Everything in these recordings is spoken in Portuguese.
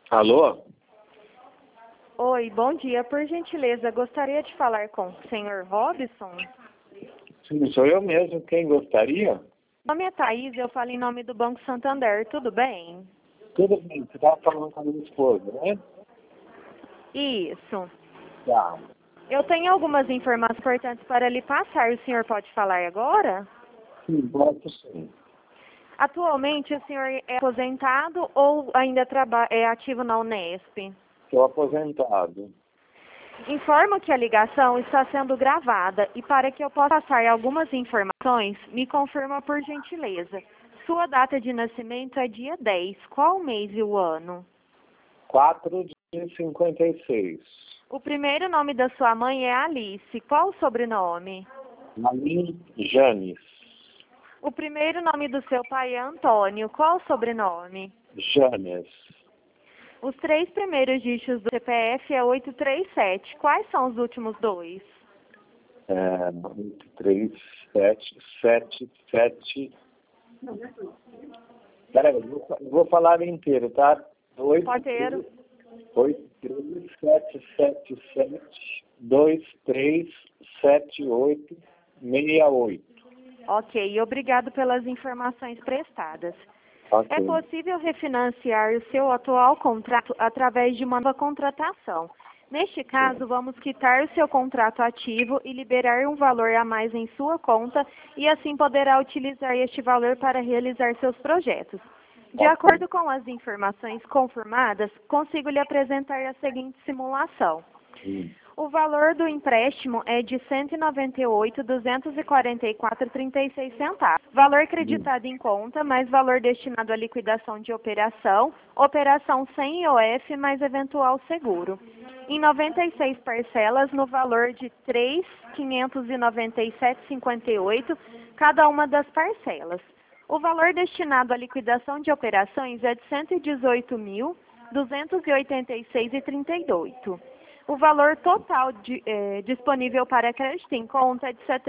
Alô? Oi, bom dia. Por gentileza, gostaria de falar com o senhor Robson? Sim, sou eu mesmo. Quem gostaria? Meu nome é Thaís, eu falo em nome do Banco Santander, tudo bem? Tudo bem, você estava falando com a minha esposa, né? Isso. Tá. Eu tenho algumas informações importantes para lhe passar, o senhor pode falar agora? Sim, posso sim. Atualmente, o senhor é aposentado ou ainda é ativo na Unesp? Estou aposentado. Informo que a ligação está sendo gravada e para que eu possa passar algumas informações, me confirma por gentileza. Sua data de nascimento é dia 10. Qual o mês e o ano? 4 de 56. O primeiro nome da sua mãe é Alice. Qual o sobrenome? Malim Janes. O primeiro nome do seu pai é Antônio. Qual o sobrenome? Janes. Os três primeiros dígitos do CPF é 837. Quais são os últimos dois? 3, 7, 7, 7. Peraí, eu vou falar inteiro, tá? 8, Porteiro. 8, 3, 7, 7, 7, 2, 3, 7, 8, 68. Ok, obrigado pelas informações prestadas. Ok. É possível refinanciar o seu atual contrato através de uma nova contratação. Neste caso, vamos quitar o seu contrato ativo e liberar um valor a mais em sua conta e assim poderá utilizar este valor para realizar seus projetos. De acordo com as informações confirmadas, consigo lhe apresentar a seguinte simulação. O valor do empréstimo é de R$ 198.244,36 centavos. Valor creditado em conta, mais valor destinado à liquidação de operação, operação sem IOF, mais eventual seguro. Em 96 parcelas, no valor de R$ 3.597,58, cada uma das parcelas. O valor destinado à liquidação de operações é de R$ 118.286,38. O valor total disponível para crédito em conta é de R$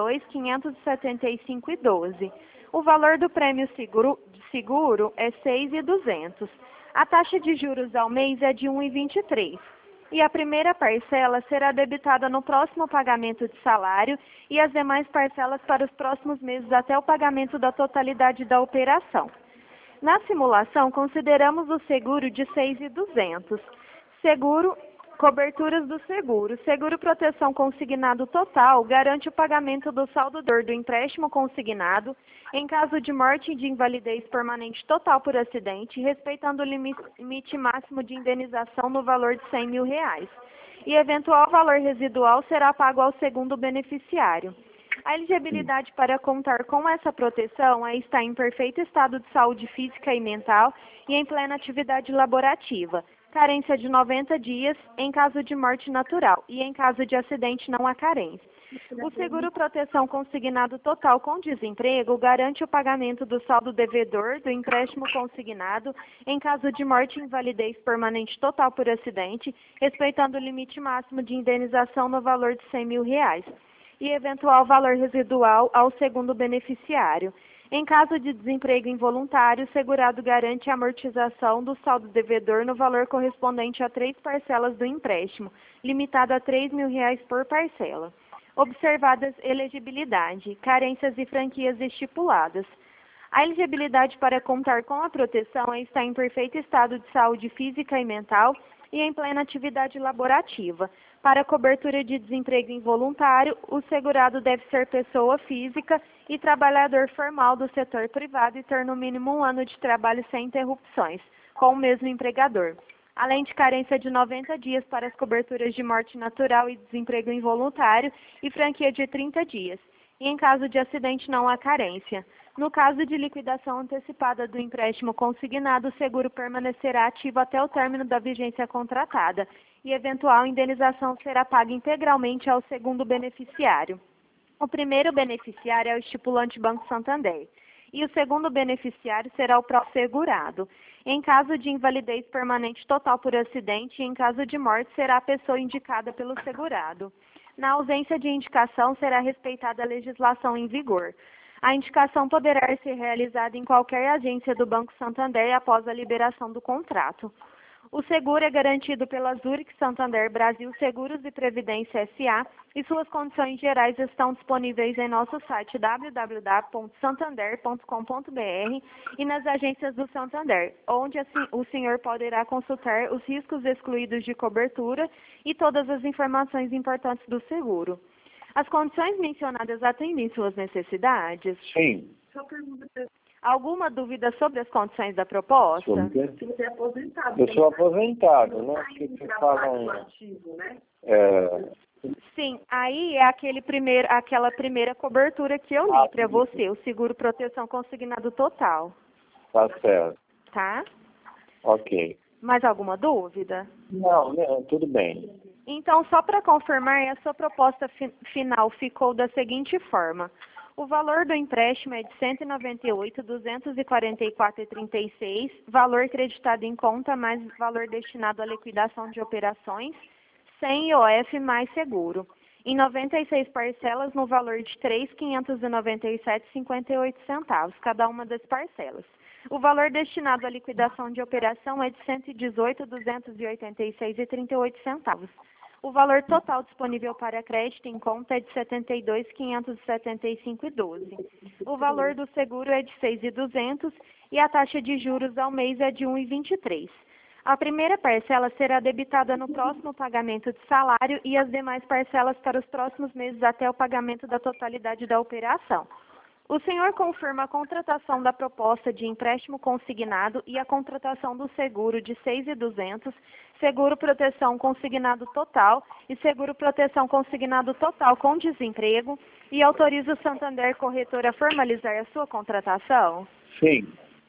72.575,12. O valor do prêmio seguro é R$ 6.200. A taxa de juros ao mês é de 1,23. E a primeira parcela será debitada no próximo pagamento de salário e as demais parcelas para os próximos meses até o pagamento da totalidade da operação. Na simulação, consideramos o seguro de R$ 6.200. Coberturas do seguro. Seguro proteção consignado total garante o pagamento do saldo do empréstimo consignado em caso de morte e de invalidez permanente total por acidente, respeitando o limite máximo de indenização no valor de R$ 100.000. E eventual valor residual será pago ao segundo beneficiário. A elegibilidade para contar com essa proteção é estar em perfeito estado de saúde física e mental e em plena atividade laborativa. Carência de 90 dias em caso de morte natural e em caso de acidente não há carência. O seguro proteção consignado total com desemprego garante o pagamento do saldo devedor do empréstimo consignado em caso de morte e invalidez permanente total por acidente, respeitando o limite máximo de indenização no valor de R$ 100.000 e eventual valor residual ao segundo beneficiário. Em caso de desemprego involuntário, o segurado garante a amortização do saldo devedor no valor correspondente a 3 parcelas do empréstimo, limitado a R$ 3.000 por parcela. Observadas elegibilidade, carências e franquias estipuladas. A elegibilidade para contar com a proteção é estar em perfeito estado de saúde física e mental e em plena atividade laborativa. Para cobertura de desemprego involuntário, o segurado deve ser pessoa física e trabalhador formal do setor privado e ter no mínimo 1 ano de trabalho sem interrupções, com o mesmo empregador. Além de carência de 90 dias para as coberturas de morte natural e desemprego involuntário e franquia de 30 dias. E em caso de acidente não há carência. No caso de liquidação antecipada do empréstimo consignado, o seguro permanecerá ativo até o término da vigência contratada e eventual indenização será paga integralmente ao segundo beneficiário. O primeiro beneficiário é o estipulante Banco Santander e o segundo beneficiário será o próprio segurado. Em caso de invalidez permanente total por acidente e em caso de morte, será a pessoa indicada pelo segurado. Na ausência de indicação, será respeitada a legislação em vigor. A indicação poderá ser realizada em qualquer agência do Banco Santander após a liberação do contrato. O seguro é garantido pela Zurich Santander Brasil Seguros e Previdência S.A. e suas condições gerais estão disponíveis em nosso site www.santander.com.br e nas agências do Santander, onde assim, o senhor poderá consultar os riscos excluídos de cobertura e todas as informações importantes do seguro. As condições mencionadas atendem suas necessidades? Sim. Alguma dúvida sobre as condições da proposta? Se você é aposentado. Eu sou aposentado, né? Tá O que indo você trabalho fala? ativo, né? Sim, aí é aquela primeira cobertura que eu li para você, o seguro proteção consignado total, Tá certo. tá? Ok. Mais alguma dúvida? Não, tudo bem. Então, só para confirmar, a sua proposta final ficou da seguinte forma. O valor do empréstimo é de R$ 198.244,36, valor creditado em conta mais valor destinado à liquidação de operações, sem IOF mais seguro, em 96 parcelas no valor de R$ 3.597,58, cada uma das parcelas. O valor destinado à liquidação de operação é de R$ 118.286,38. O valor total disponível para crédito em conta é de R$ 72.575,12. O valor do seguro é de R$ 6.200 e a taxa de juros ao mês é de 1,23. A primeira parcela será debitada no próximo pagamento de salário e as demais parcelas para os próximos meses até o pagamento da totalidade da operação. O senhor confirma a contratação da proposta de empréstimo consignado e a contratação do seguro de R$ 6.200, seguro proteção consignado total e seguro proteção consignado total com desemprego e autoriza o Santander Corretora a formalizar a sua contratação? Sim.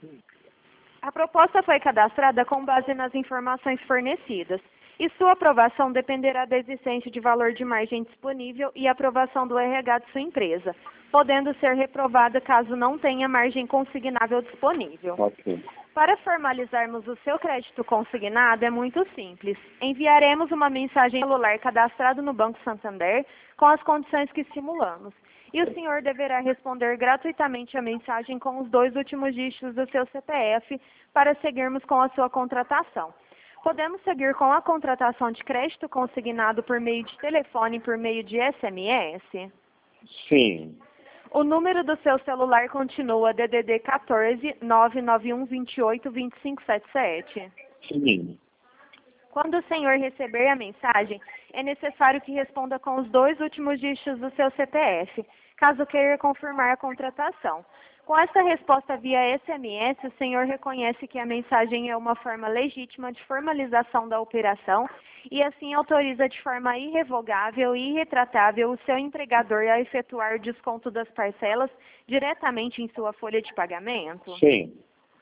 A proposta foi cadastrada com base nas informações fornecidas e sua aprovação dependerá da existência de valor de margem disponível e aprovação do RH de sua empresa, podendo ser reprovada caso não tenha margem consignável disponível. Ok. Para formalizarmos o seu crédito consignado é muito simples. Enviaremos uma mensagem celular cadastrado no Banco Santander com as condições que simulamos. E o senhor deverá responder gratuitamente a mensagem com os 2 últimos dígitos do seu CPF para seguirmos com a sua contratação. Podemos seguir com a contratação de crédito consignado por meio de telefone e por meio de SMS? Sim. O número do seu celular continua DDD 14 991 28 2577. Sim. Quando o senhor receber a mensagem, é necessário que responda com os 2 últimos dígitos do seu CPF, caso queira confirmar a contratação. Com essa resposta via SMS, o senhor reconhece que a mensagem é uma forma legítima de formalização da operação e assim autoriza de forma irrevogável e irretratável o seu empregador a efetuar o desconto das parcelas diretamente em sua folha de pagamento? Sim.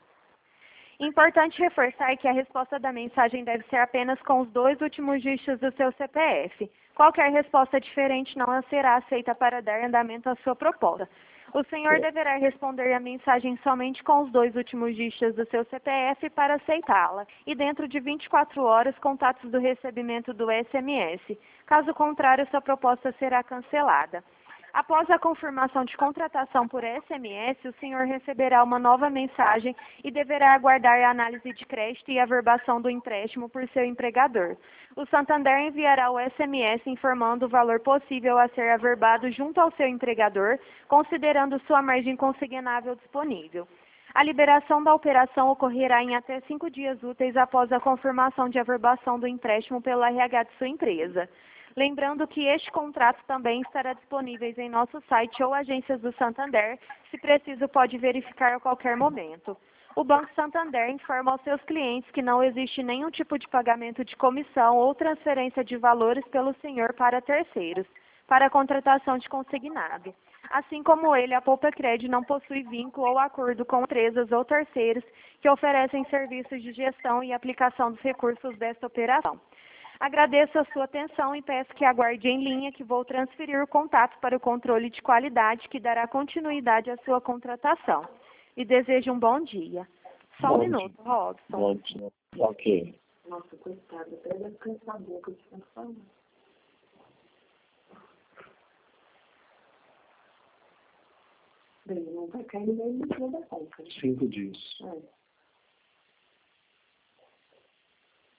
Importante reforçar que a resposta da mensagem deve ser apenas com os 2 últimos dígitos do seu CPF. Qualquer resposta diferente não será aceita para dar andamento à sua proposta. O senhor deverá responder a mensagem somente com os 2 últimos dígitos do seu CPF para aceitá-la e dentro de 24 horas contatos do recebimento do SMS. Caso contrário, sua proposta será cancelada. Após a confirmação de contratação por SMS, o senhor receberá uma nova mensagem e deverá aguardar a análise de crédito e a averbação do empréstimo por seu empregador. O Santander enviará o SMS informando o valor possível a ser averbado junto ao seu empregador, considerando sua margem consignável disponível. A liberação da operação ocorrerá em até 5 dias úteis após a confirmação de averbação do empréstimo pelo RH de sua empresa. Lembrando que este contrato também estará disponível em nosso site ou agências do Santander, se preciso pode verificar a qualquer momento. O Banco Santander informa aos seus clientes que não existe nenhum tipo de pagamento de comissão ou transferência de valores pelo senhor para terceiros, para a contratação de consignado. Assim como ele, a Poupa Cred não possui vínculo ou acordo com empresas ou terceiros que oferecem serviços de gestão e aplicação dos recursos desta operação. Agradeço a sua atenção e peço que aguarde em linha que vou transferir o contato para o controle de qualidade que dará continuidade à sua contratação. E desejo um bom dia. Só um minuto, Robson. Bom dia. Ok. Nossa, coitado, até deve cansar a boca de tanto falar. Bem, não vai cair nem no dia da conta. 5 dias. É.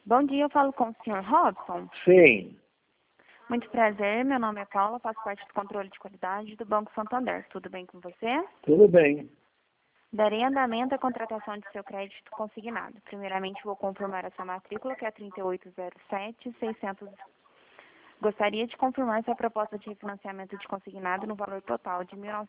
Bom dia, eu falo com o senhor Robson. Sim, Muito prazer, meu nome é Paula, faço parte do controle de qualidade do Banco Santander. Tudo bem com você? tudo bem. Darei andamento à contratação de seu crédito consignado. Primeiramente, vou confirmar a sua matrícula, que é 3807-600. Gostaria de confirmar sua proposta de refinanciamento de consignado no valor total de R$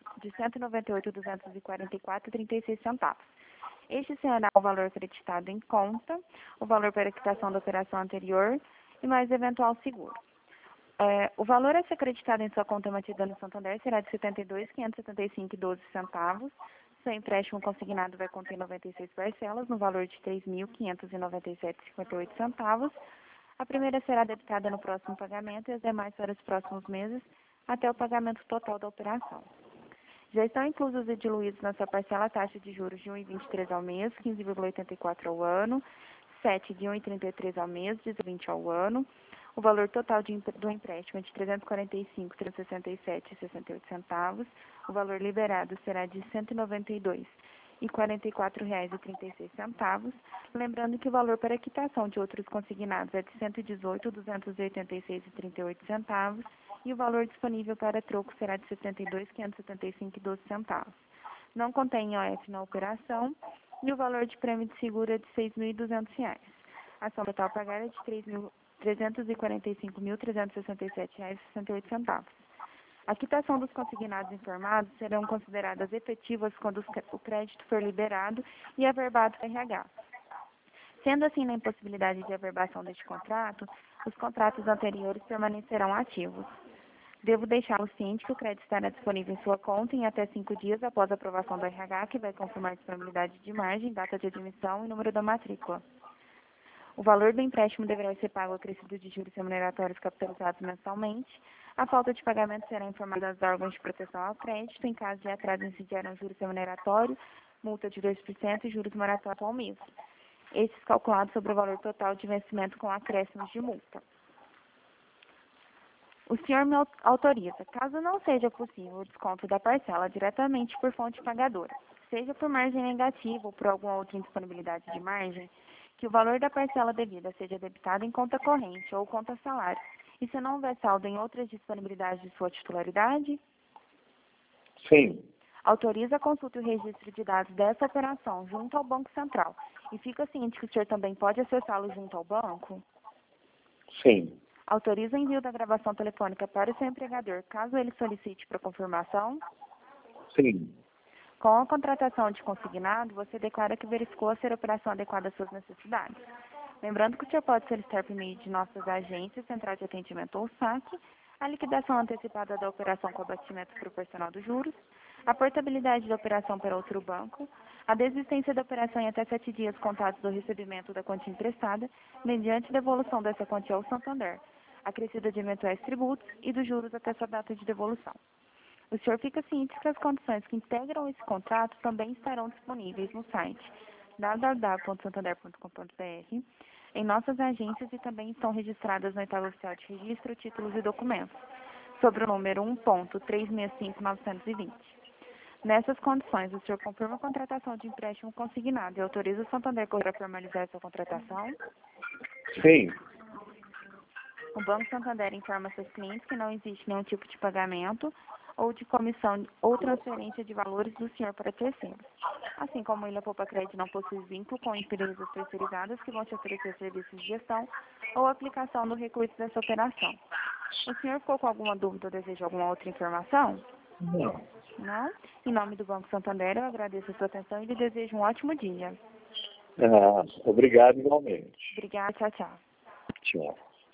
198.244,36. Este será o valor acreditado em conta, o valor para quitação da operação anterior e mais eventual seguro. O valor a ser acreditado em sua conta mantida no Santander será de R$ 72.575,12. Seu empréstimo consignado vai conter 96 parcelas no valor de R$ 3.597,58. A primeira será debitada no próximo pagamento e as demais para os próximos meses, até o pagamento total da operação. Já estão inclusos e diluídos na sua parcela a taxa de juros de 1,23 ao mês, 15,84 ao ano, 7 de 1,33 ao mês, 20 ao ano. O valor total do empréstimo é de R$ 345.367,68. O valor liberado será de R$ 192,44,36. Lembrando que o valor para quitação de outros consignados é de R$ 118.286,38 e o valor disponível para troco será de R$ 72.575,12. Não contém IOF na operação e o valor de prêmio de seguro é de R$ 6.200. A soma total a pagar é de R$ 345.367,68. A quitação dos consignados informados serão consideradas efetivas quando o crédito for liberado e averbado para RH. Sendo assim, na impossibilidade de averbação deste contrato, os contratos anteriores permanecerão ativos. Devo deixá-lo ciente que o crédito estará disponível em sua conta em até 5 dias após a aprovação do RH, que vai confirmar a disponibilidade de margem, data de admissão e número da matrícula. O valor do empréstimo deverá ser pago acrescido de juros remuneratórios capitalizados mensalmente. A falta de pagamento será informada aos órgãos de proteção ao crédito. Em caso de atraso, incidirão juros remuneratórios, multa de 2% e juros moratórios ao mês. Estes calculados sobre o valor total de vencimento com acréscimos de multa. O senhor me autoriza, caso não seja possível o desconto da parcela diretamente por fonte pagadora, seja por margem negativa ou por alguma outra indisponibilidade de margem, que o valor da parcela devida seja debitado em conta corrente ou conta salário, e se não houver saldo em outras disponibilidades de sua titularidade? Sim, Autoriza a consulta e o registro de dados dessa operação junto ao Banco Central e fica ciente que o senhor também pode acessá-lo junto ao banco? sim, Autoriza o envio da gravação telefônica para o seu empregador, caso ele solicite para confirmação? sim, Com a contratação de consignado, você declara que verificou ser a operação adequada às suas necessidades. Lembrando que o senhor pode solicitar por meio de nossas agências, central de atendimento ou saque, a liquidação antecipada da operação com abatimento proporcional dos juros, a portabilidade da operação para outro banco, a desistência da operação em até 7 dias contados do recebimento da quantia emprestada, mediante devolução dessa quantia ao Santander, acrescida de eventuais tributos e dos juros até sua data de devolução. O senhor fica ciente que as condições que integram esse contrato também estarão disponíveis no site www.santander.com.br, em nossas agências e também estão registradas no Edital Oficial de Registro, Títulos e Documentos, sobre o número 1.365.920. Nessas condições, o senhor confirma a contratação de empréstimo consignado e autoriza o Santander Correia a formalizar essa contratação? sim, O Banco Santander informa seus clientes que não existe nenhum tipo de pagamento ou de comissão ou transferência de valores do senhor para terceiros. Assim como a Ilha Poupa Crédito não possui vínculo com empresas terceirizadas que vão te oferecer serviços de gestão ou aplicação do recurso dessa operação. O senhor ficou com alguma dúvida ou deseja alguma outra informação? não. Não? Em nome do Banco Santander, eu agradeço a sua atenção e lhe desejo um ótimo dia. Obrigado igualmente. Obrigada, tchau, tchau. Tchau.